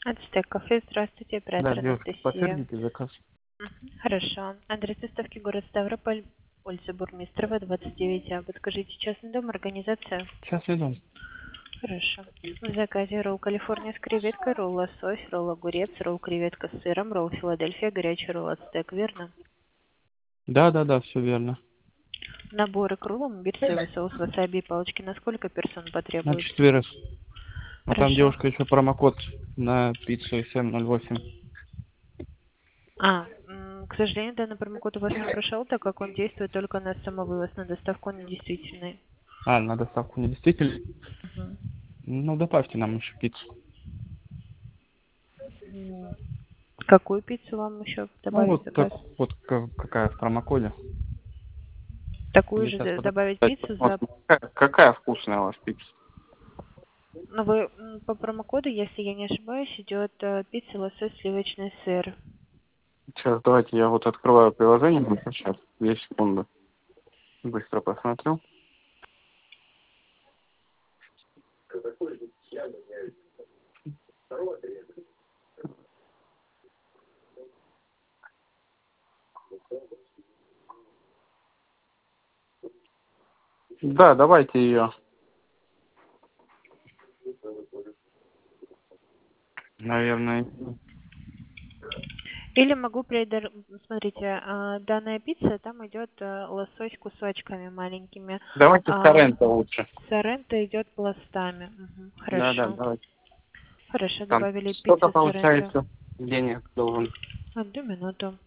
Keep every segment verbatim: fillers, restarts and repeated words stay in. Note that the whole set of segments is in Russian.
Ацтек кафе, здравствуйте, Да, оператор девушка, Анастасия. подтвердите заказ. Мгм, хорошо. Адрес доставки город Ставрополь, улица Бурмистрова, двадцать девять А. Подскажите, частный дом, организация? Сейчас иду. Хорошо. В заказе ролл Калифорния с креветкой, ролл лосось, ролл огурец, ролл креветка с сыром, ролл Филадельфия, горячий ролл ацтек, верно? Да, да, да, все верно. Наборы к роллам, бирсовый соус, васаби и палочки. На сколько персон На потребуется? четверых. А там, Хорошо. девушка, еще промокод на пиццу семь ноль восемь. А, м, к сожалению, данный промокод у вас не прошел, так как он действует только на самовывоз, на доставку он недействительный. А, на доставку не действительно? Мгм. Ну, добавьте нам еще пиццу. М, Какую пиццу вам еще Ну, добавить в вот так, заказ? вот ка- какая в промокоде. Такую Или же сейчас д- подождите, добавить пиццу за... посмотрим. Какая, какая вкусная у вас пицца? Ну, вы м, по промокоду, если я не ошибаюсь, идет э, пицца лосось сливочный сыр. Сейчас, давайте я вот открываю приложение. Сейчас, две секунды. Быстро посмотрю. Да, давайте ее. Наверное. Или могу придер... Смотрите, а, данная пицца, там идет э, лосось кусочками маленькими, Давайте а Соренто лучше. соренто идет пластами. Мгм, Да, да, хорошо. давайте. Хорошо, Там добавили что-то пиццу соренто. получается. Денег должен. Одну минуту.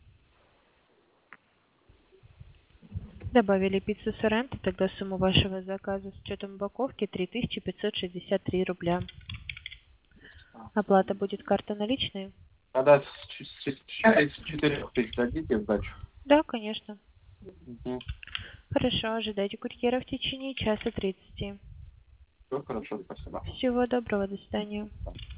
Добавили пиццу соренто, тогда сумму вашего заказа с учетом упаковки три тысячи пятьсот шестьдесят три рубля. Оплата будет карта наличные? Тогда с ч- с ч- с четырех тысяч дадите сдачу. Да, конечно. Угу. Хорошо, ожидайте курьера в течение часа тридцати. Все хорошо, спасибо. Всего доброго, до свидания.